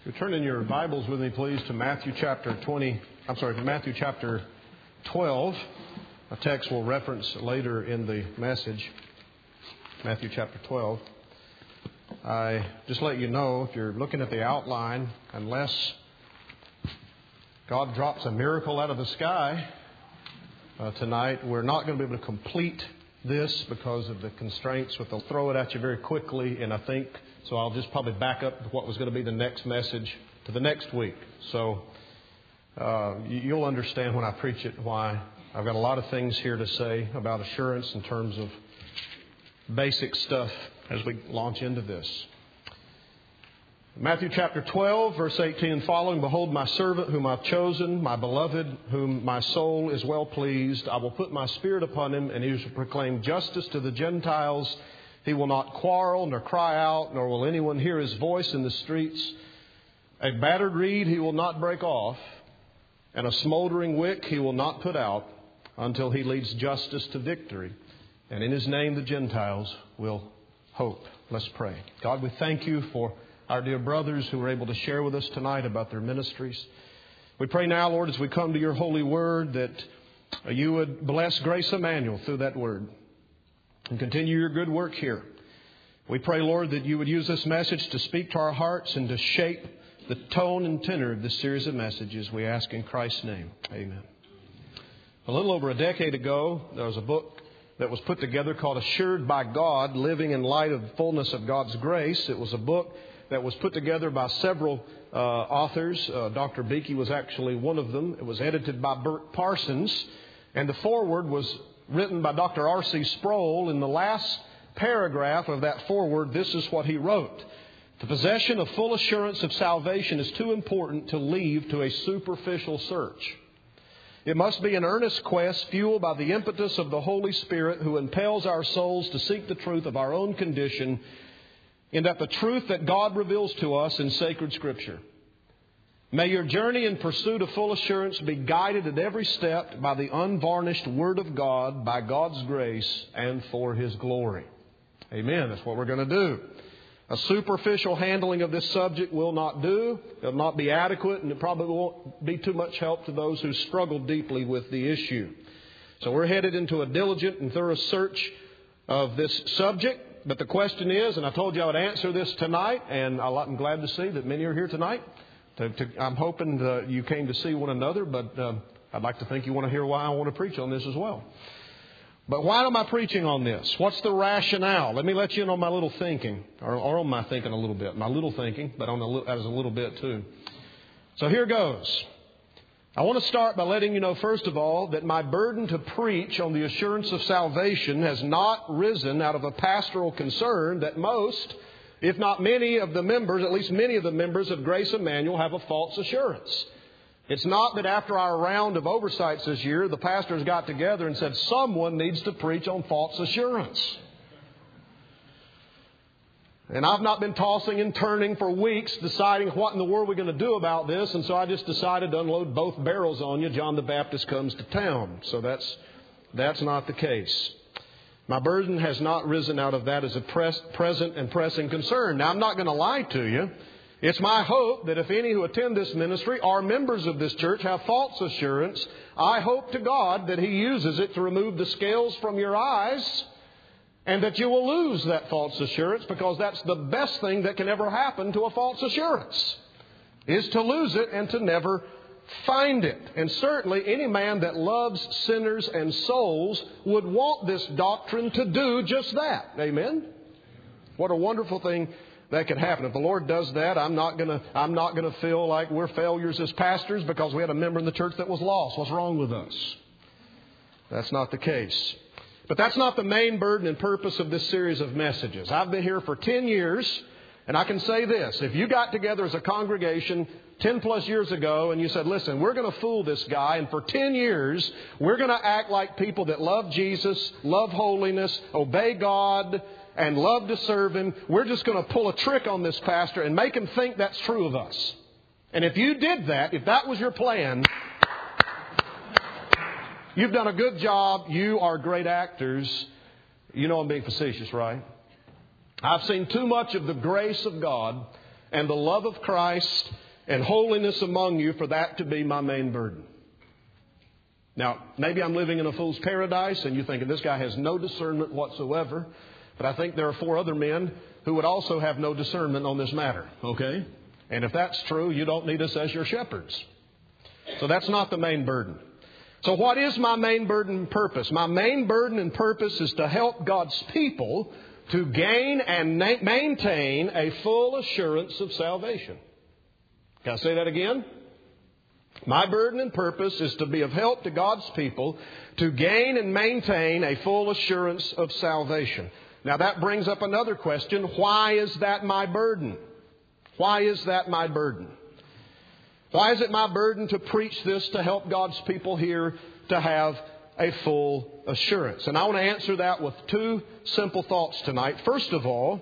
You turn in your Bibles with me, please, to Matthew chapter 12. A text we'll reference later in the message. Matthew chapter 12. I just let you know, if you're looking at the outline, unless God drops a miracle out of the sky tonight, we're not going to be able to complete this because of the constraints. But they'll throw it at you very quickly, and I think so. I'll just probably back up what was going to be the next message to the next week. So you'll understand when I preach it why I've got a lot of things here to say about assurance in terms of basic stuff as we launch into this. Matthew chapter 12, verse 18 and following, "Behold, my servant whom I've chosen, my beloved, whom my soul is well pleased. I will put my spirit upon him, and he shall proclaim justice to the Gentiles. He will not quarrel, nor cry out, nor will anyone hear his voice in the streets. A battered reed he will not break off, and a smoldering wick he will not put out, until he leads justice to victory. And in his name the Gentiles will hope." Let's pray. God, we thank you for our dear brothers who were able to share with us tonight about their ministries. We pray now, Lord, as we come to your holy word, that you would bless Grace Emmanuel through that word and continue your good work here. We pray, Lord, that you would use this message to speak to our hearts and to shape the tone and tenor of this series of messages. We ask in Christ's name. Amen. A little over a decade ago, there was a book that was put together called Assured by God, Living in Light of the Fullness of God's Grace. It was a book that was put together by several authors. Dr. Beakey was actually one of them. It was edited by Bert Parsons. And the foreword was written by Dr. R.C. Sproul. In the last paragraph of that foreword, this is what he wrote: "The possession of full assurance of salvation is too important to leave to a superficial search. It must be an earnest quest fueled by the impetus of the Holy Spirit, who impels our souls to seek the truth of our own condition, in that the truth that God reveals to us in sacred Scripture. May your journey in pursuit of full assurance be guided at every step by the unvarnished Word of God, by God's grace, and for His glory." Amen. That's what we're going to do. A superficial handling of this subject will not do. It will not be adequate, and it probably won't be too much help to those who struggle deeply with the issue. So we're headed into a diligent and thorough search of this subject. But the question is, and I told you I would answer this tonight, and I'm glad to see that many are here tonight. I'm hoping that you came to see one another, but I'd like to think you want to hear why I want to preach on this as well. But why am I preaching on this? What's the rationale? Let me let you in on my little thinking, or on my thinking a little bit. My little thinking, but as a little bit too. So here goes. I want to start by letting you know, first of all, that my burden to preach on the assurance of salvation has not risen out of a pastoral concern that most, if not many of the members, at least many of the members of Grace Emmanuel have a false assurance. It's not that after our round of oversights this year, the pastors got together and said, someone needs to preach on false assurance. And I've not been tossing and turning for weeks deciding what in the world we're going to do about this. And so I just decided to unload both barrels on you. John the Baptist comes to town. So that's not the case. My burden has not risen out of that as a present and pressing concern. Now, I'm not going to lie to you. It's my hope that if any who attend this ministry are members of this church have false assurance, I hope to God that He uses it to remove the scales from your eyes, and that you will lose that false assurance, because that's the best thing that can ever happen to a false assurance, is to lose it and to never find it. And certainly any man that loves sinners and souls would want this doctrine to do just that. Amen? What a wonderful thing that could happen. If the Lord does that, I'm not going to feel like we're failures as pastors because we had a member in the church that was lost. What's wrong with us? That's not the case. But that's not the main burden and purpose of this series of messages. I've been here for 10 years, and I can say this. If you got together as a congregation 10 plus years ago and you said, listen, we're going to fool this guy, and for 10 years we're going to act like people that love Jesus, love holiness, obey God, and love to serve Him. We're just going to pull a trick on this pastor and make him think that's true of us. And if you did that, if that was your plan, you've done a good job. You are great actors. You know I'm being facetious, right? I've seen too much of the grace of God and the love of Christ and holiness among you for that to be my main burden. Now, maybe I'm living in a fool's paradise and you're thinking this guy has no discernment whatsoever. But I think there are 4 other men who would also have no discernment on this matter. Okay? And if that's true, you don't need us as your shepherds. So that's not the main burden. So what is my main burden and purpose? My main burden and purpose is to help God's people to gain and maintain a full assurance of salvation. Can I say that again? My burden and purpose is to be of help to God's people to gain and maintain a full assurance of salvation. Now that brings up another question. Why is that my burden? Why is that my burden? Why is it my burden to preach this to help God's people here to have a full assurance? And I want to answer that with 2 simple thoughts tonight. First of all,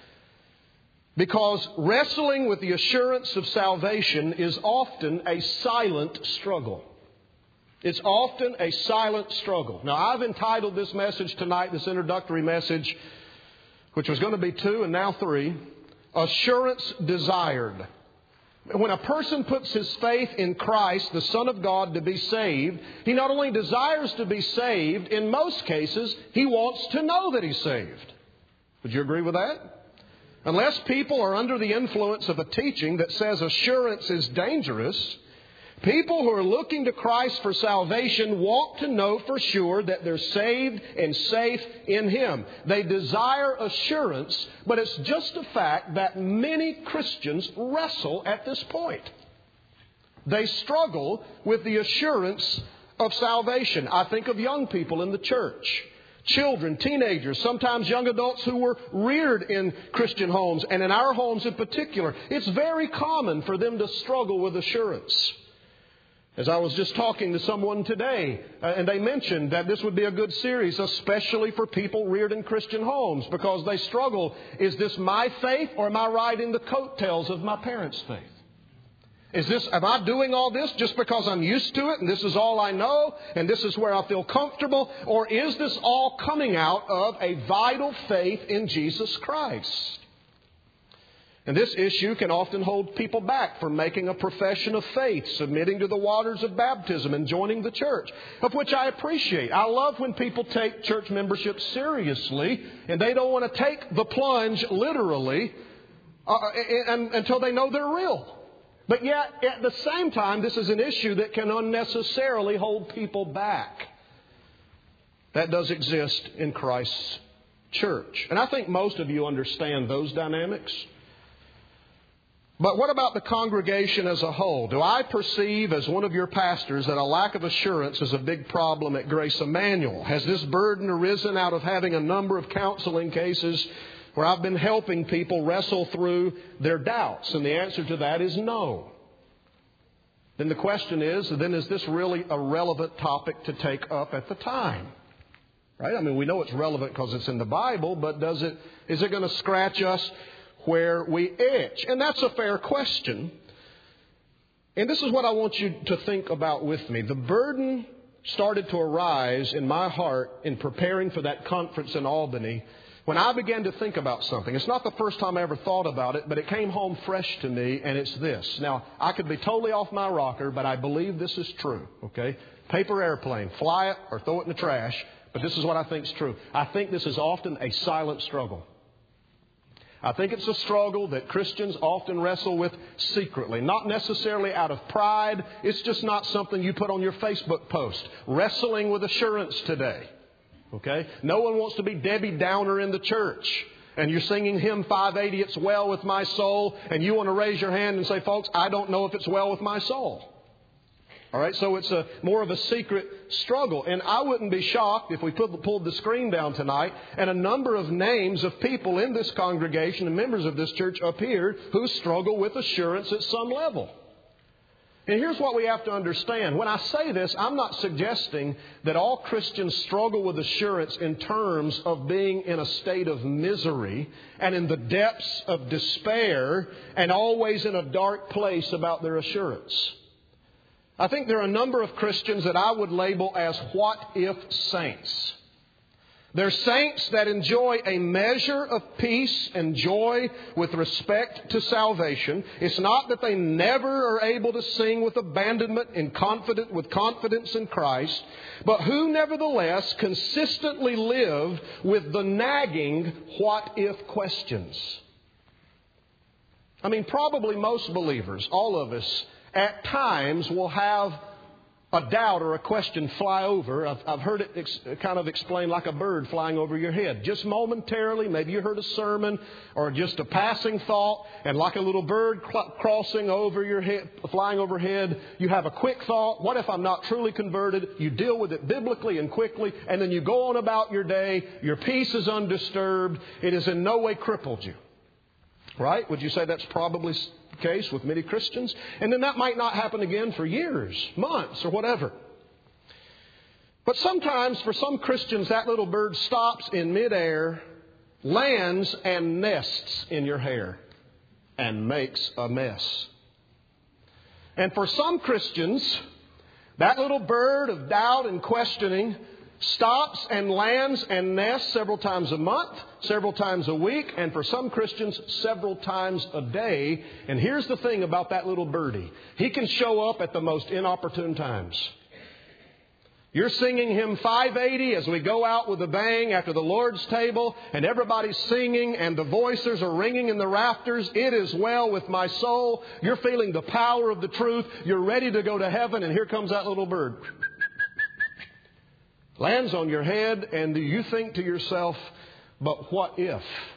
because wrestling with the assurance of salvation is often a silent struggle. It's often a silent struggle. Now, I've entitled this message tonight, this introductory message, which was going to be 2 and now 3, Assurance Desired. When a person puts his faith in Christ, the Son of God, to be saved, he not only desires to be saved, in most cases, he wants to know that he's saved. Would you agree with that? Unless people are under the influence of a teaching that says assurance is dangerous, people who are looking to Christ for salvation want to know for sure that they're saved and safe in Him. They desire assurance, but it's just a fact that many Christians wrestle at this point. They struggle with the assurance of salvation. I think of young people in the church. Children, teenagers, sometimes young adults who were reared in Christian homes, and in our homes in particular. It's very common for them to struggle with assurance. As I was just talking to someone today, and they mentioned that this would be a good series, especially for people reared in Christian homes, because they struggle. Is this my faith, or am I riding the coattails of my parents' faith? Am I doing all this just because I'm used to it and this is all I know and this is where I feel comfortable? Or is this all coming out of a vital faith in Jesus Christ? And this issue can often hold people back from making a profession of faith, submitting to the waters of baptism and joining the church, of which I appreciate. I love when people take church membership seriously and they don't want to take the plunge literally until they know they're real. But yet, at the same time, this is an issue that can unnecessarily hold people back. That does exist in Christ's church. And I think most of you understand those dynamics. But what about the congregation as a whole? Do I perceive as one of your pastors that a lack of assurance is a big problem at Grace Emmanuel? Has this burden arisen out of having a number of counseling cases where I've been helping people wrestle through their doubts? And the answer to that is no. Then the question is this really a relevant topic to take up at the time? Right? I mean, we know it's relevant because it's in the Bible, but is it going to scratch us where we itch? And that's a fair question. And this is what I want you to think about with me. The burden started to arise in my heart in preparing for that conference in Albany when I began to think about something. It's not the first time I ever thought about it, but it came home fresh to me, and it's this. Now, I could be totally off my rocker, but I believe this is true, okay? Paper airplane, fly it or throw it in the trash, but this is what I think is true. I think this is often a silent struggle. I think it's a struggle that Christians often wrestle with secretly, not necessarily out of pride. It's just not something you put on your Facebook post. Wrestling with assurance today. Okay? No one wants to be Debbie Downer in the church. And you're singing hymn 580, It's Well With My Soul. And you want to raise your hand and say, folks, I don't know if it's well with my soul. All right? So it's more of a secret struggle. And I wouldn't be shocked if we pulled the screen down tonight and a number of names of people in this congregation and members of this church appeared who struggle with assurance at some level. And here's what we have to understand. When I say this, I'm not suggesting that all Christians struggle with assurance in terms of being in a state of misery and in the depths of despair and always in a dark place about their assurance. I think there are a number of Christians that I would label as what-if saints. They're saints that enjoy a measure of peace and joy with respect to salvation. It's not that they never are able to sing with abandonment and with confidence in Christ, but who nevertheless consistently live with the nagging what-if questions. I mean, probably most believers, all of us, at times will have a doubt or a question fly over. I've heard it kind of explained like a bird flying over your head. Just momentarily, maybe you heard a sermon or just a passing thought, and like a little bird crossing over your head, flying overhead, you have a quick thought, what if I'm not truly converted? You deal with it biblically and quickly, and then you go on about your day. Your peace is undisturbed. It has in no way crippled you. Right? Would you say that's probably the case with many Christians? And then that might not happen again for years, months, or whatever. But sometimes for some Christians, that little bird stops in midair, lands and nests in your hair and makes a mess. And for some Christians, that little bird of doubt and questioning stops and lands and nests several times a month, several times a week, and for some Christians, several times a day. And here's the thing about that little birdie. He can show up at the most inopportune times. You're singing hymn 580 as we go out with a bang after the Lord's table, and everybody's singing and the voices are ringing in the rafters. It is well with my soul. You're feeling the power of the truth. You're ready to go to heaven, and here comes that little bird. Lands on your head, and you think to yourself, but what if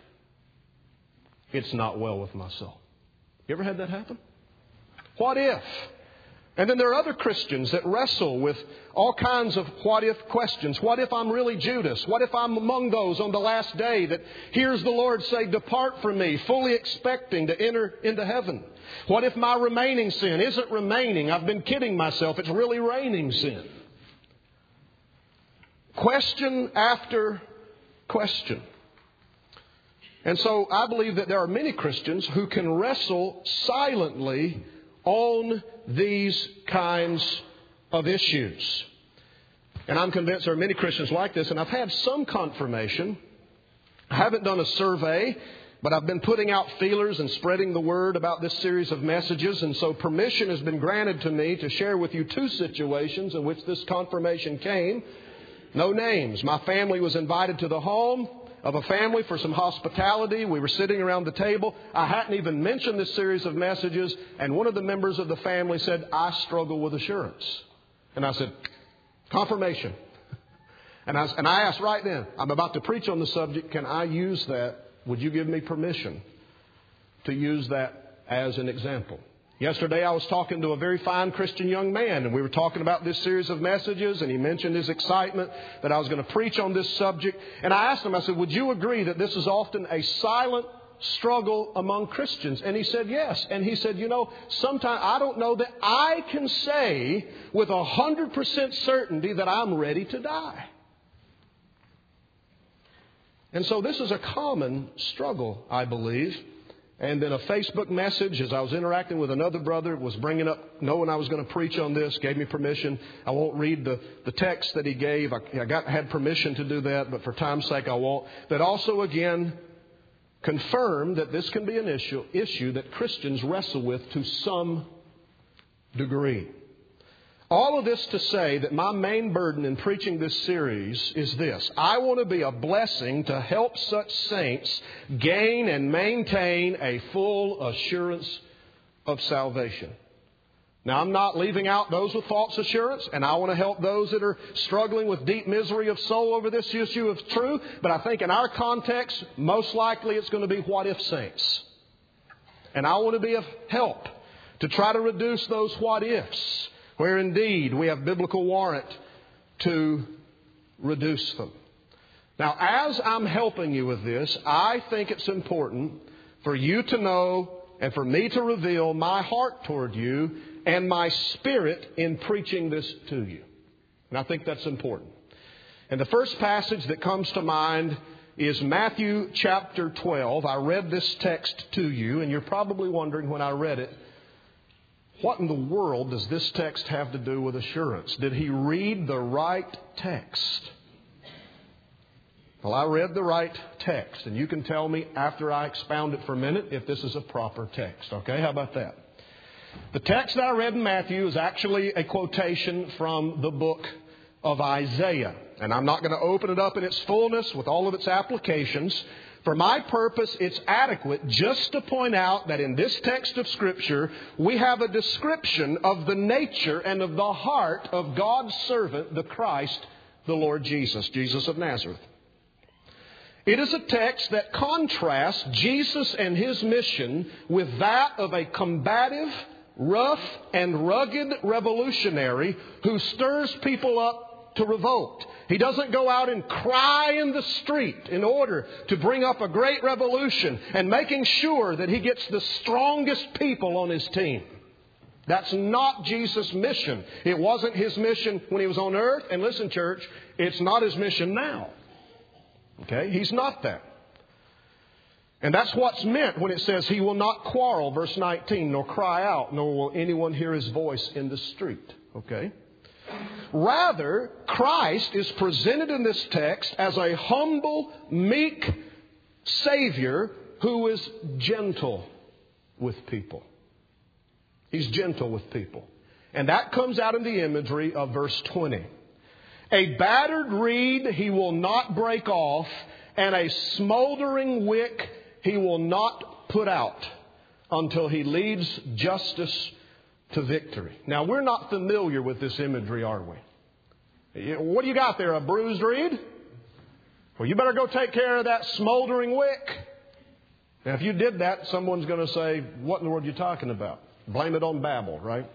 it's not well with my soul? You ever had that happen? What if? And then there are other Christians that wrestle with all kinds of what if questions. What if I'm really Judas? What if I'm among those on the last day that hears the Lord say, depart from me, fully expecting to enter into heaven? What if my remaining sin isn't remaining? I've been kidding myself. It's really reigning sin. Question after question. And so I believe that there are many Christians who can wrestle silently on these kinds of issues. And I'm convinced there are many Christians like this. And I've had some confirmation. I haven't done a survey, but I've been putting out feelers and spreading the word about this series of messages. And so permission has been granted to me to share with you two situations in which this confirmation came. No names. My family was invited to the home of a family for some hospitality. We were sitting around the table. I hadn't even mentioned this series of messages. And one of the members of the family said, I struggle with assurance. And I said, confirmation. And I asked right then, I'm about to preach on the subject. Can I use that? Would you give me permission to use that as an example? Yesterday I was talking to a very fine Christian young man, and we were talking about this series of messages, and he mentioned his excitement that I was going to preach on this subject. And I asked him, I said, would you agree that this is often a silent struggle among Christians? And he said, yes. And he said, sometimes I don't know that I can say with 100% certainty that I'm ready to die. And so this is a common struggle, I believe. And then a Facebook message, as I was interacting with another brother, was bringing up, knowing I was going to preach on this, gave me permission. I won't read the text that he gave. I had permission to do that, but for time's sake I won't. But also, again, confirm that this can be an issue that Christians wrestle with to some degree. All of this to say that my main burden in preaching this series is this. I want to be a blessing to help such saints gain and maintain a full assurance of salvation. Now, I'm not leaving out those with false assurance, and I want to help those that are struggling with deep misery of soul over this issue of truth. But I think in our context, most likely it's going to be what if saints. And I want to be of help to try to reduce those what ifs, where indeed we have biblical warrant to reduce them. Now, as I'm helping you with this, I think it's important for you to know and for me to reveal my heart toward you and my spirit in preaching this to you. And I think that's important. And the first passage that comes to mind is Matthew chapter 12. I read this text to you, and you're probably wondering when I read it, what in the world does this text have to do with assurance? Did he read the right text? Well, I read the right text, and you can tell me after I expound it for a minute if this is a proper text. Okay, how about that? The text that I read in Matthew is actually a quotation from the book of Isaiah. And I'm not going to open it up in its fullness with all of its applications. For my purpose, it's adequate just to point out that in this text of Scripture, we have a description of the nature and of the heart of God's servant, the Christ, the Lord Jesus, Jesus of Nazareth. It is a text that contrasts Jesus and His mission with that of a combative, rough and rugged revolutionary who stirs people up to revolt. He doesn't go out and cry in the street in order to bring up a great revolution and making sure that he gets the strongest people on his team. That's not Jesus' mission. It wasn't His mission when He was on earth. And listen, church, it's not His mission now. Okay? He's not that. And that's what's meant when it says He will not quarrel, verse 19, nor cry out, nor will anyone hear His voice in the street. Okay? Rather, Christ is presented in this text as a humble, meek Savior who is gentle with people. He's gentle with people. And that comes out in the imagery of verse 20. A battered reed He will not break off, and a smoldering wick He will not put out until He leads justice to victory. Now, we're not familiar with this imagery, are we? What do you got there, a bruised reed? Well, you better go take care of that smoldering wick. Now, if you did that, someone's going to say, what in the world are you talking about? Blame it on Babel, right?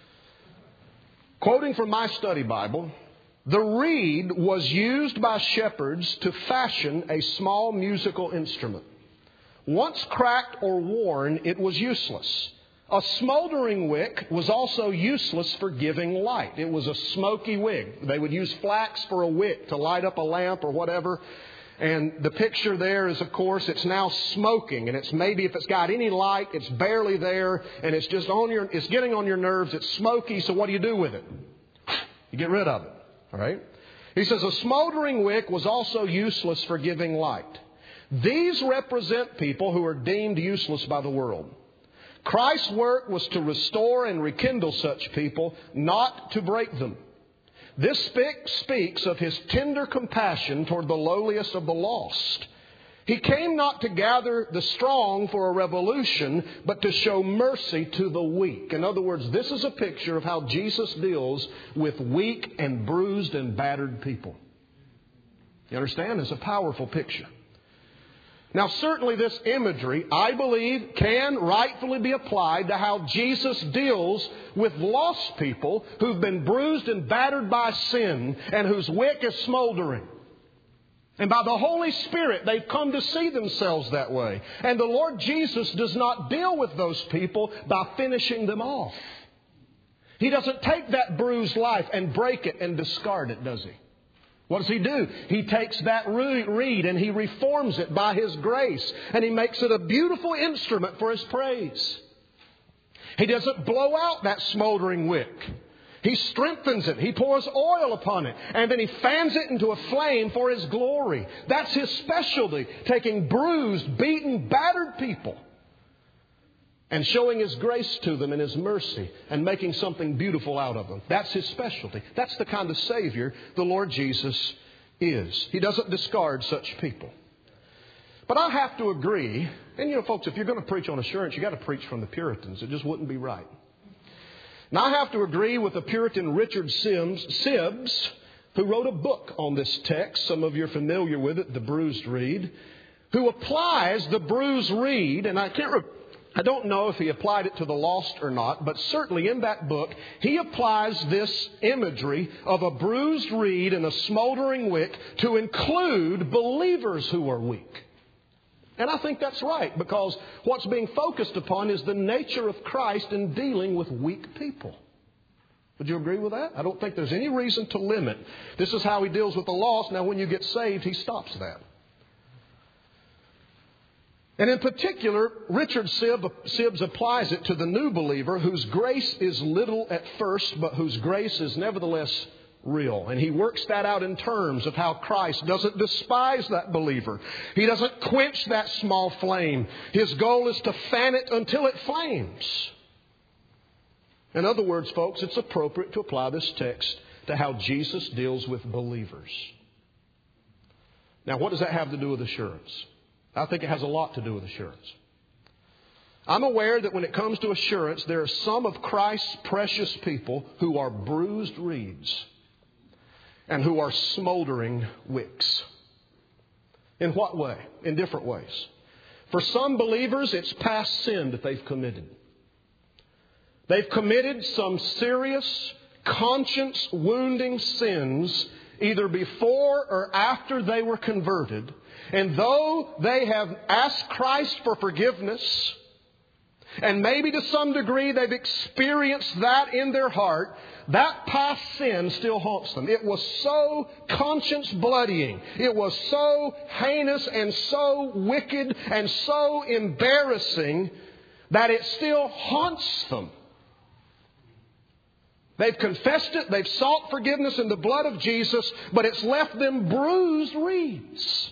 Quoting from my study Bible, the reed was used by shepherds to fashion a small musical instrument. Once cracked or worn, it was useless. A smoldering wick was also useless for giving light. It was a smoky wick. They would use flax for a wick to light up a lamp or whatever. And the picture there is, of course, it's now smoking. And it's maybe if it's got any light, it's barely there. And it's just it's getting on your nerves. It's smoky. So what do you do with it? You get rid of it. All right? He says a smoldering wick was also useless for giving light. These represent people who are deemed useless by the world. Christ's work was to restore and rekindle such people, not to break them. This speaks of His tender compassion toward the lowliest of the lost. He came not to gather the strong for a revolution, but to show mercy to the weak. In other words, this is a picture of how Jesus deals with weak and bruised and battered people. You understand? It's a powerful picture. Now, certainly this imagery, I believe, can rightfully be applied to how Jesus deals with lost people who've been bruised and battered by sin and whose wick is smoldering. And by the Holy Spirit, they've come to see themselves that way. And the Lord Jesus does not deal with those people by finishing them off. He doesn't take that bruised life and break it and discard it, does He? What does He do? He takes that reed and He reforms it by His grace. And He makes it a beautiful instrument for His praise. He doesn't blow out that smoldering wick. He strengthens it. He pours oil upon it. And then He fans it into a flame for His glory. That's His specialty. Taking bruised, beaten, battered people and showing His grace to them and His mercy and making something beautiful out of them. That's His specialty. That's the kind of Savior the Lord Jesus is. He doesn't discard such people. But I have to agree, and folks, if you're going to preach on assurance, you've got to preach from the Puritans. It just wouldn't be right. Now, I have to agree with the Puritan Richard Sibbes, who wrote a book on this text. Some of you are familiar with it, The Bruised Reed, who applies the bruised reed, and I don't know if he applied it to the lost or not, but certainly in that book, he applies this imagery of a bruised reed and a smoldering wick to include believers who are weak. And I think that's right, because what's being focused upon is the nature of Christ in dealing with weak people. Would you agree with that? I don't think there's any reason to limit. This is how He deals with the lost. Now, when you get saved, He stops that. And in particular, Richard Sibbes applies it to the new believer whose grace is little at first, but whose grace is nevertheless real. And he works that out in terms of how Christ doesn't despise that believer. He doesn't quench that small flame. His goal is to fan it until it flames. In other words, folks, it's appropriate to apply this text to how Jesus deals with believers. Now, what does that have to do with assurance? I think it has a lot to do with assurance. I'm aware that when it comes to assurance, there are some of Christ's precious people who are bruised reeds and who are smoldering wicks. In what way? In different ways. For some believers, it's past sin that they've committed. They've committed some serious, conscience-wounding sins either before or after they were converted. And though they have asked Christ for forgiveness, and maybe to some degree they've experienced that in their heart, that past sin still haunts them. It was so conscience-bloodying. It was so heinous and so wicked and so embarrassing that it still haunts them. They've confessed it, they've sought forgiveness in the blood of Jesus, but it's left them bruised reeds.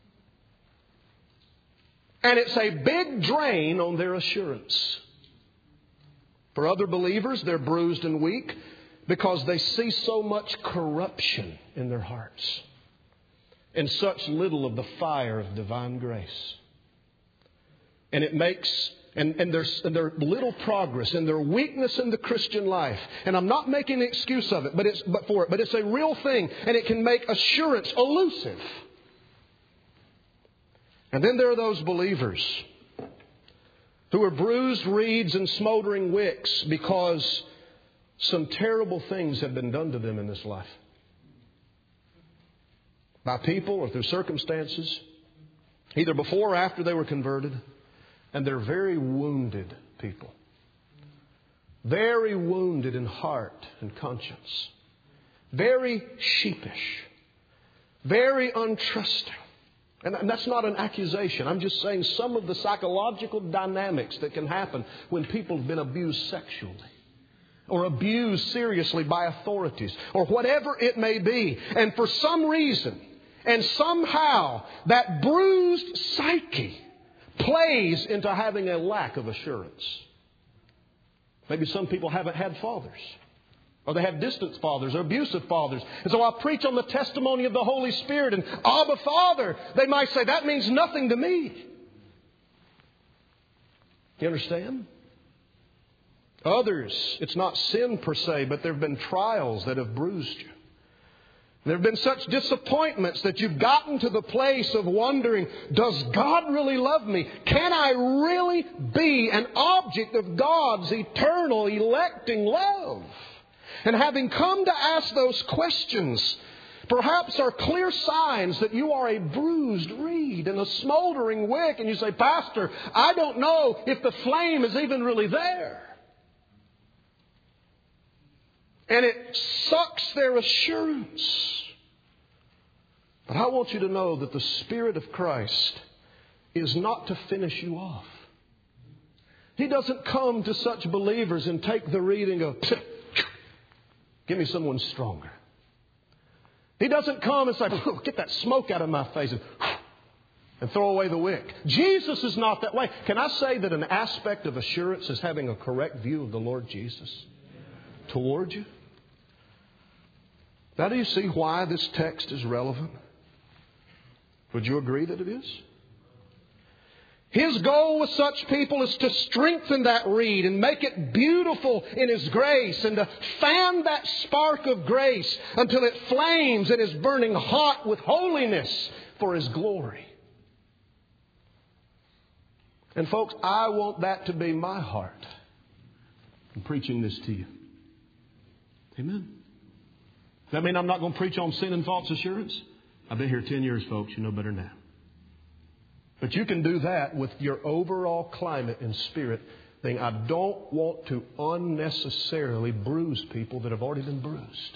And it's a big drain on their assurance. For other believers, they're bruised and weak because they see so much corruption in their hearts and such little of the fire of divine grace. And it makes... And there's little progress in their weakness in the Christian life. And I'm not making an excuse of it, but it's a real thing. And it can make assurance elusive. And then there are those believers who are bruised reeds and smoldering wicks because some terrible things have been done to them in this life. By people or through circumstances, either before or after they were converted. And they're very wounded people. Very wounded in heart and conscience. Very sheepish. Very untrusting. And that's not an accusation. I'm just saying some of the psychological dynamics that can happen when people have been abused sexually. Or abused seriously by authorities. Or whatever it may be. And for some reason, and somehow, that bruised psyche plays into having a lack of assurance. Maybe some people haven't had fathers. Or they have distant fathers or abusive fathers. And so I preach on the testimony of the Holy Spirit and Abba Father. They might say, that means nothing to me. You understand? Others, it's not sin per se, but there have been trials that have bruised you. There have been such disappointments that you've gotten to the place of wondering, does God really love me? Can I really be an object of God's eternal electing love? And having come to ask those questions, perhaps are clear signs that you are a bruised reed and a smoldering wick. And you say, Pastor, I don't know if the flame is even really there. And it sucks their assurance. But I want you to know that the Spirit of Christ is not to finish you off. He doesn't come to such believers and take the reed and go, give me someone stronger. He doesn't come and say, get that smoke out of my face and throw away the wick. Jesus is not that way. Can I say that an aspect of assurance is having a correct view of the Lord Jesus toward you? Now, do you see why this text is relevant? Would you agree that it is? His goal with such people is to strengthen that reed and make it beautiful in His grace and to fan that spark of grace until it flames and is burning hot with holiness for His glory. And folks, I want that to be my heart in preaching this to you. Amen. Does that mean I'm not going to preach on sin and false assurance? I've been here 10 years, folks. You know better now. But you can do that with your overall climate and spirit. Thing. I don't want to unnecessarily bruise people that have already been bruised.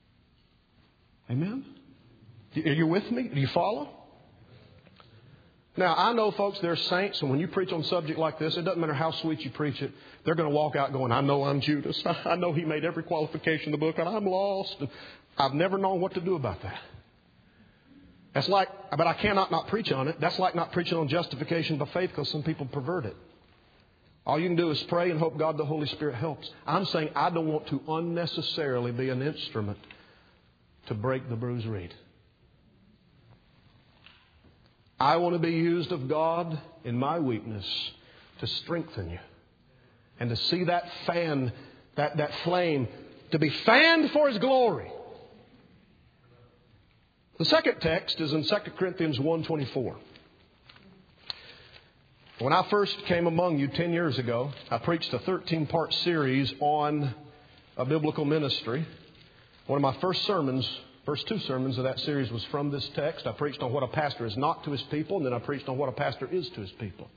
Amen? Are you with me? Do you follow? Now, I know, folks, there's saints, and when you preach on a subject like this, it doesn't matter how sweet you preach it, they're going to walk out going, I know I'm Judas. I know he made every qualification in the book, and I'm lost. I've never known what to do about that. That's like, but I cannot not preach on it. That's like not preaching on justification by faith because some people pervert it. All you can do is pray and hope God the Holy Spirit helps. I'm saying I don't want to unnecessarily be an instrument to break the bruised reed. I want to be used of God in my weakness to strengthen you. And to see that fan, that flame, to be fanned for His glory. The second text is in 2 Corinthians 1:24. When I first came among you 10 years ago, I preached a 13-part series on a biblical ministry. One of my first two sermons of that series was from this text. I preached on what a pastor is not to his people, and then I preached on what a pastor is to his people.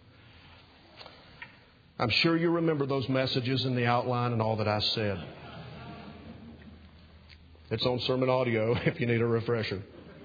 I'm sure you remember those messages in the outline and all that I said. It's on sermon audio if you need a refresher.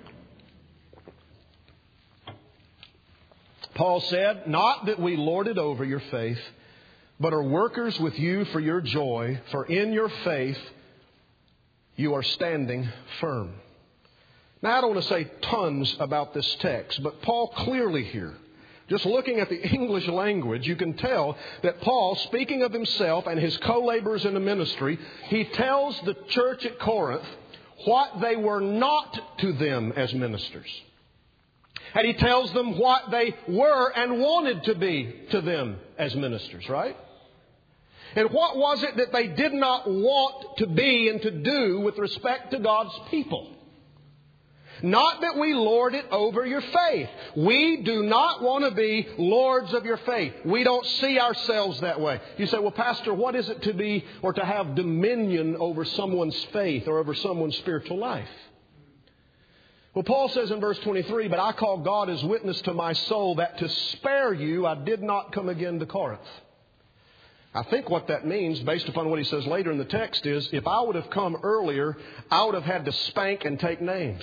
Paul said, not that we lord it over your faith, but are workers with you for your joy, for in your faith you are standing firm. Now, I don't want to say tons about this text, but Paul clearly here, just looking at the English language, you can tell that Paul, speaking of himself and his co-laborers in the ministry, he tells the church at Corinth what they were not to them as ministers. And he tells them what they were and wanted to be to them as ministers, right? And what was it that they did not want to be and to do with respect to God's people? Not that we lord it over your faith. We do not want to be lords of your faith. We don't see ourselves that way. You say, well, Pastor, what is it to be or to have dominion over someone's faith or over someone's spiritual life? Well, Paul says in verse 23, but I call God as witness to my soul that to spare you I did not come again to Corinth. I think what that means, based upon what he says later in the text, is if I would have come earlier, I would have had to spank and take names.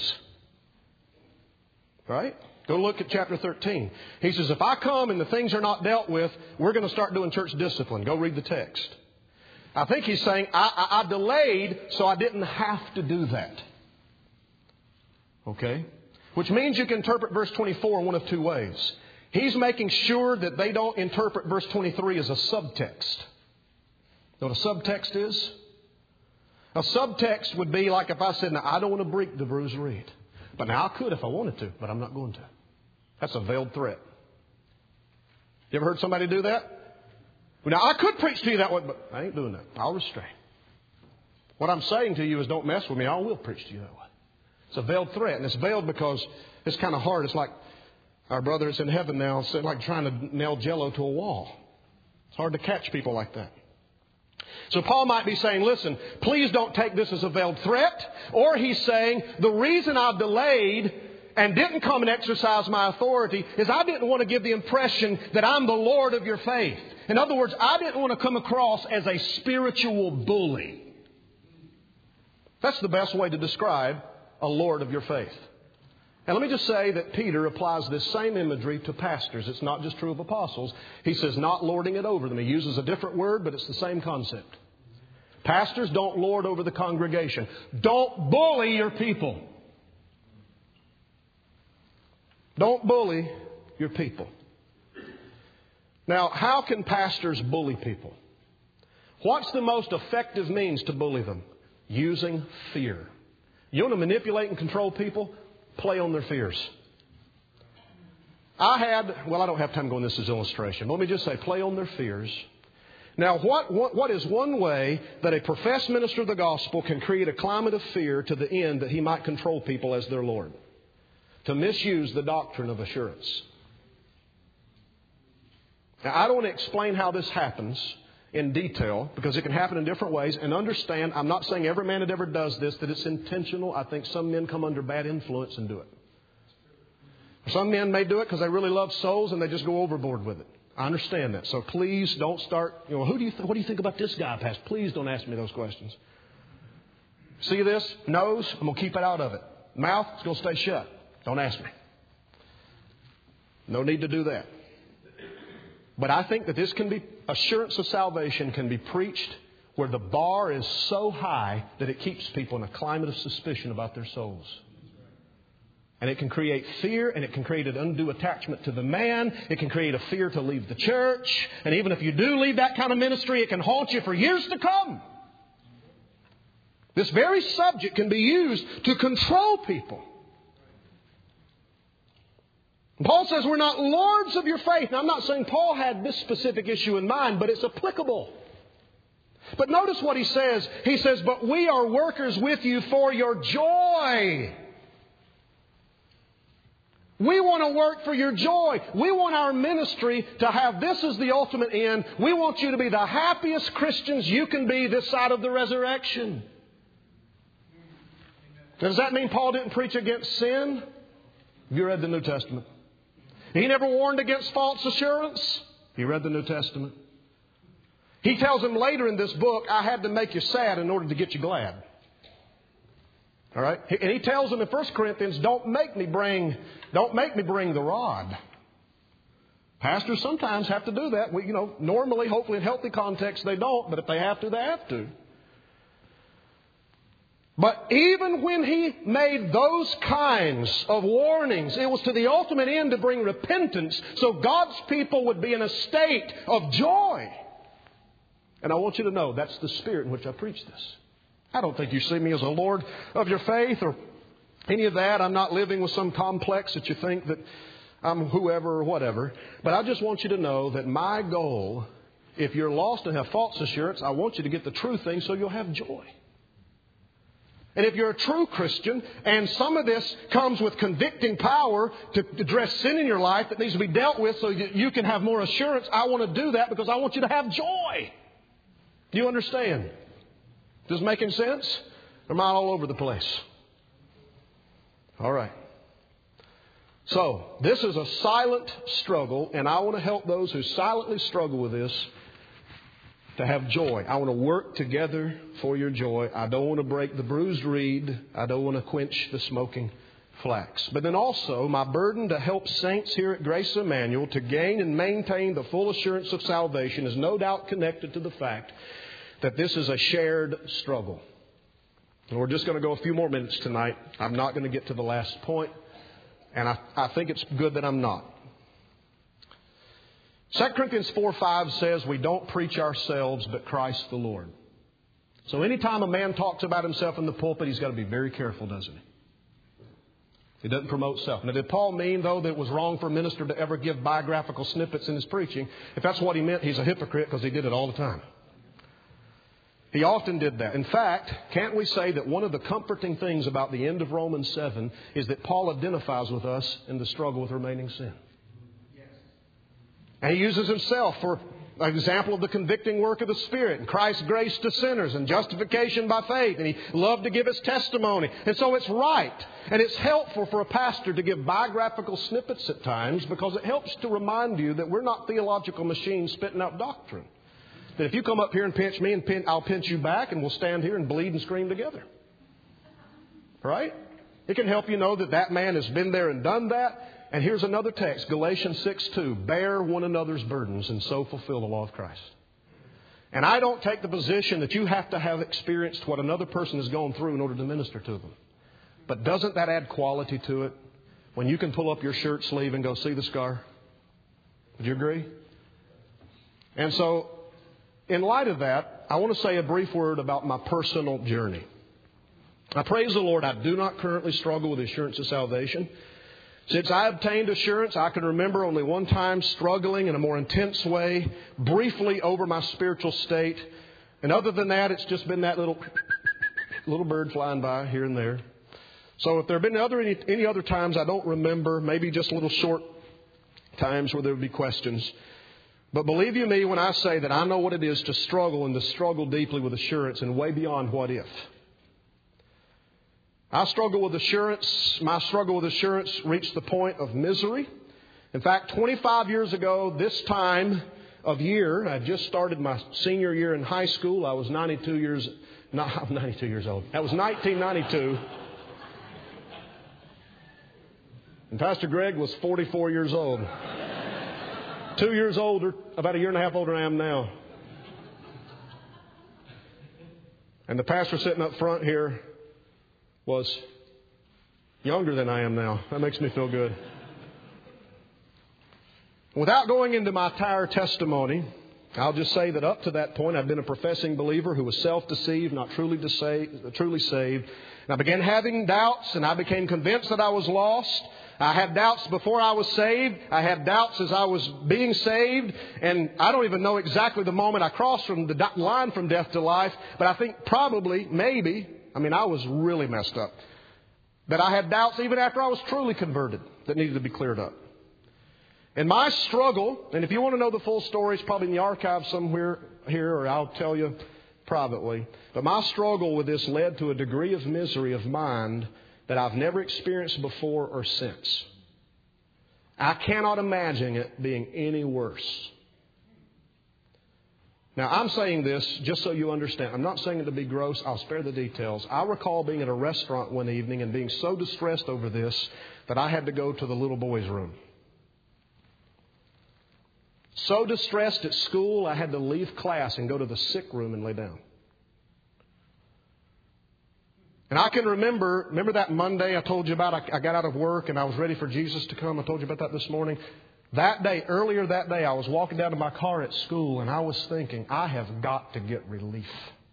Right? Go look at chapter 13. He says, if I come and the things are not dealt with, we're going to start doing church discipline. Go read the text. I think he's saying, I delayed so I didn't have to do that. Okay? Which means you can interpret verse 24 in one of two ways. He's making sure that they don't interpret verse 23 as a subtext. You know what a subtext is? A subtext would be like if I said, now I don't want to break the bruised reed. But now I could if I wanted to, but I'm not going to. That's a veiled threat. You ever heard somebody do that? Well, now I could preach to you that way, but I ain't doing that. I'll restrain. What I'm saying to you is don't mess with me. I will preach to you that way. It's a veiled threat, and it's veiled because it's kind of hard. It's like our brother that's in heaven now, it's like trying to nail Jell-O to a wall. It's hard to catch people like that. So Paul might be saying, listen, please don't take this as a veiled threat. Or he's saying, the reason I've delayed and didn't come and exercise my authority is I didn't want to give the impression that I'm the Lord of your faith. In other words, I didn't want to come across as a spiritual bully. That's the best way to describe a Lord of your faith. And let me just say that Peter applies this same imagery to pastors. It's not just true of apostles. He says not lording it over them. He uses a different word, but it's the same concept. Pastors, don't lord over the congregation. Don't bully your people. Don't bully your people. Now, how can pastors bully people? What's the most effective means to bully them? Using fear. You want to manipulate and control people? Play on their fears. I don't have time to go into this as illustration. Let me just say, play on their fears. Now, what is one way that a professed minister of the gospel can create a climate of fear to the end that he might control people as their Lord? To misuse the doctrine of assurance. Now, I don't want to explain how this happens in detail, because it can happen in different ways. And understand, I'm not saying every man that ever does this, that it's intentional. I think some men come under bad influence and do it. Some men may do it because they really love souls and they just go overboard with it. I understand that. So please don't start, what do you think about this guy, Pastor? Please don't ask me those questions. See this? Nose, I'm going to keep it out of it. Mouth, it's going to stay shut. Don't ask me. No need to do that. But I think that assurance of salvation can be preached where the bar is so high that it keeps people in a climate of suspicion about their souls. And it can create fear, and it can create an undue attachment to the man. It can create a fear to leave the church. And even if you do leave that kind of ministry, it can haunt you for years to come. This very subject can be used to control people. Paul says we're not lords of your faith. Now, I'm not saying Paul had this specific issue in mind, but it's applicable. But notice what he says. He says, but we are workers with you for your joy. We want to work for your joy. We want our ministry to have this as the ultimate end. We want you to be the happiest Christians you can be this side of the resurrection. Does that mean Paul didn't preach against sin? You read the New Testament. He never warned against false assurance. He read the New Testament. He tells him later in this book, I had to make you sad in order to get you glad. All right? And he tells him in 1 Corinthians, don't make me bring the rod. Pastors sometimes have to do that. Normally, hopefully in healthy context, they don't. But if they have to, they have to. But even when he made those kinds of warnings, it was to the ultimate end to bring repentance so God's people would be in a state of joy. And I want you to know that's the spirit in which I preach this. I don't think you see me as a Lord of your faith or any of that. I'm not living with some complex that you think that I'm whoever or whatever. But I just want you to know that my goal, if you're lost and have false assurance, I want you to get the true thing so you'll have joy. And if you're a true Christian and some of this comes with convicting power to address sin in your life that needs to be dealt with so that you can have more assurance, I want to do that because I want you to have joy. Do you understand? Does this making sense? Or am I all over the place? All right. So, this is a silent struggle, and I want to help those who silently struggle with this to have joy. I want to work together for your joy. I don't want to break the bruised reed. I don't want to quench the smoking flax. But then also, my burden to help saints here at Grace Emmanuel to gain and maintain the full assurance of salvation is no doubt connected to the fact that this is a shared struggle. And we're just going to go a few more minutes tonight. I'm not going to get to the last point, and I think it's good that I'm not. 2 Corinthians 4:5 says we don't preach ourselves but Christ the Lord. So anytime a man talks about himself in the pulpit, he's got to be very careful, doesn't he? He doesn't promote self. Now, did Paul mean, though, that it was wrong for a minister to ever give biographical snippets in his preaching? If that's what he meant, he's a hypocrite because he did it all the time. He often did that. In fact, can't we say that one of the comforting things about the end of Romans 7 is that Paul identifies with us in the struggle with remaining sin? And he uses himself for an example of the convicting work of the Spirit and Christ's grace to sinners and justification by faith. And he loved to give his testimony. And so it's right. And it's helpful for a pastor to give biographical snippets at times because it helps to remind you that we're not theological machines spitting out doctrine. That if you come up here and pinch me, and I'll pinch you back, and we'll stand here and bleed and scream together. Right? It can help you know that that man has been there and done that. And here's another text, Galatians 6:2. Bear one another's burdens and so fulfill the law of Christ. And I don't take the position that you have to have experienced what another person has gone through in order to minister to them. But doesn't that add quality to it? When you can pull up your shirt sleeve and go, see the scar? Would you agree? And so, in light of that, I want to say a brief word about my personal journey. I praise the Lord, I do not currently struggle with assurance of salvation. Since I obtained assurance, I can remember only one time struggling in a more intense way, briefly over my spiritual state. And other than that, it's just been that little bird flying by here and there. So if there have been any other times I don't remember, maybe just little short times where there would be questions. But believe you me when I say that I know what it is to struggle and to struggle deeply with assurance and way beyond what if. I struggle with assurance. My struggle with assurance reached the point of misery. In fact, 25 years ago, this time of year, I just started my senior year in high school. I was 92 years old. That was 1992. And Pastor Greg was 44 years old. 2 years older, about a year and a half older than I am now. And the pastor sitting up front here was younger than I am now. That makes me feel good. Without going into my entire testimony, I'll just say that up to that point, I've been a professing believer who was self-deceived, not truly saved. And I began having doubts, and I became convinced that I was lost. I had doubts before I was saved. I had doubts as I was being saved. And I don't even know exactly the moment I crossed from the line from death to life. But I think probably, maybe, I was really messed up. That I had doubts even after I was truly converted that needed to be cleared up. And my struggle, and if you want to know the full story, it's probably in the archive somewhere here, or I'll tell you privately. But my struggle with this led to a degree of misery of mind that I've never experienced before or since. I cannot imagine it being any worse. Now, I'm saying this just so you understand. I'm not saying it to be gross. I'll spare the details. I recall being at a restaurant one evening and being so distressed over this that I had to go to the little boy's room. So distressed at school, I had to leave class and go to the sick room and lay down. And I can remember that Monday I told you about, I got out of work and I was ready for Jesus to come. I told you about that this morning. Earlier that day, I was walking down to my car at school and I was thinking, I have got to get relief.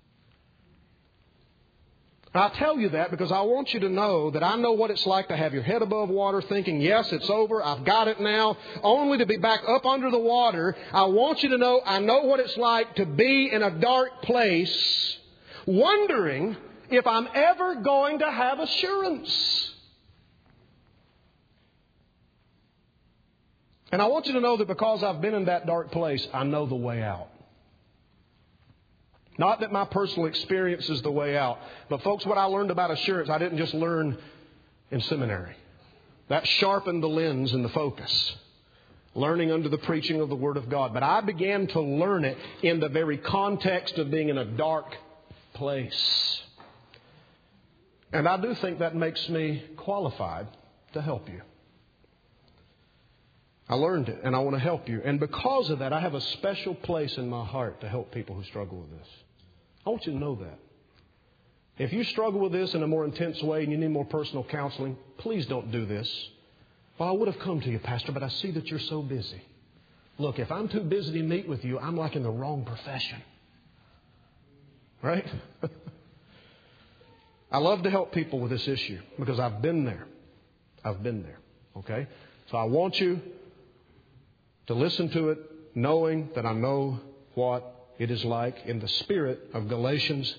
And I tell you that because I want you to know that I know what it's like to have your head above water thinking, yes, it's over, I've got it now, only to be back up under the water. I want you to know I know what it's like to be in a dark place, wondering if I'm ever going to have assurance. And I want you to know that because I've been in that dark place, I know the way out. Not that my personal experience is the way out. But folks, what I learned about assurance, I didn't just learn in seminary. That sharpened the lens and the focus. Learning under the preaching of the Word of God. But I began to learn it in the very context of being in a dark place. And I do think that makes me qualified to help you. I learned it and I want to help you. And because of that, I have a special place in my heart to help people who struggle with this. I want you to know that. If you struggle with this in a more intense way and you need more personal counseling, please don't do this. Well, I would have come to you, Pastor, but I see that you're so busy. Look, if I'm too busy to meet with you, I'm like in the wrong profession. Right? I love to help people with this issue because I've been there. I've been there. Okay? So I want you to listen to it knowing that I know what it is like in the spirit of Galatians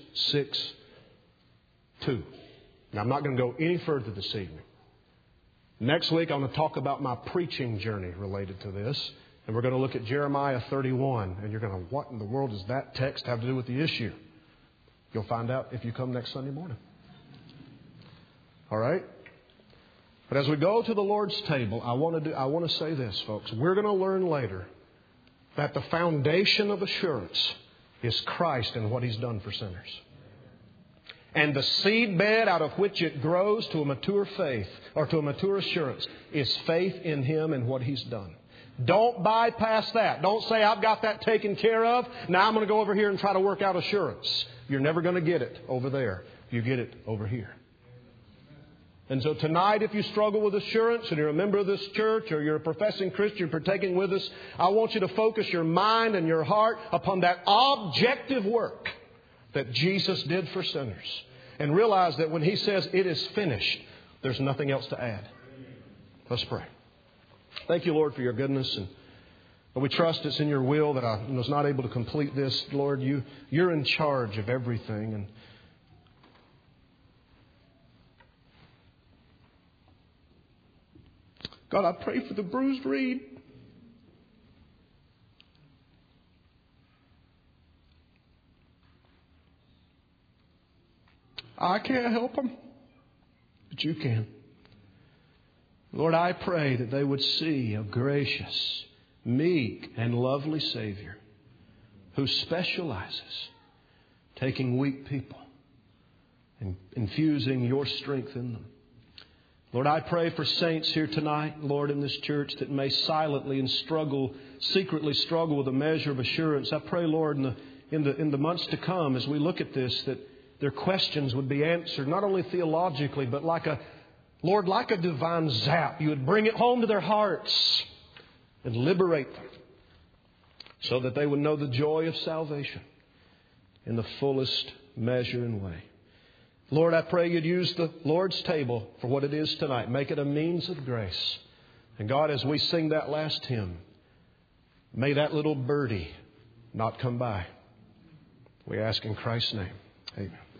6:2. Now, I'm not going to go any further this evening. Next week, I'm going to talk about my preaching journey related to this. And we're going to look at Jeremiah 31. And you're going to, what in the world does that text have to do with the issue? You'll find out if you come next Sunday morning. All right? But as we go to the Lord's table, I want to say this, folks. We're going to learn later that the foundation of assurance is Christ and what He's done for sinners. And the seedbed out of which it grows to a mature faith or to a mature assurance is faith in Him and what He's done. Don't bypass that. Don't say, I've got that taken care of. Now I'm going to go over here and try to work out assurance. You're never going to get it over there. You get it over here. And so tonight, if you struggle with assurance and you're a member of this church or you're a professing Christian partaking with us, I want you to focus your mind and your heart upon that objective work that Jesus did for sinners. And realize that when He says it is finished, there's nothing else to add. Let's pray. Thank you, Lord, for your goodness. And we trust it's in your will that I was not able to complete this. Lord, you're in charge of everything. And God, I pray for the bruised reed. I can't help them, but you can. Lord, I pray that they would see a gracious, meek, and lovely Savior who specializes taking weak people and infusing your strength in them. Lord, I pray for saints here tonight, Lord, in this church that may silently and secretly struggle with a measure of assurance. I pray, Lord, in the months to come, as we look at this, that their questions would be answered, not only theologically, but like a divine zap. You would bring it home to their hearts and liberate them so that they would know the joy of salvation in the fullest measure and way. Lord, I pray You'd use the Lord's table for what it is tonight. Make it a means of grace. And God, as we sing that last hymn, may that little birdie not come by. We ask in Christ's name. Amen.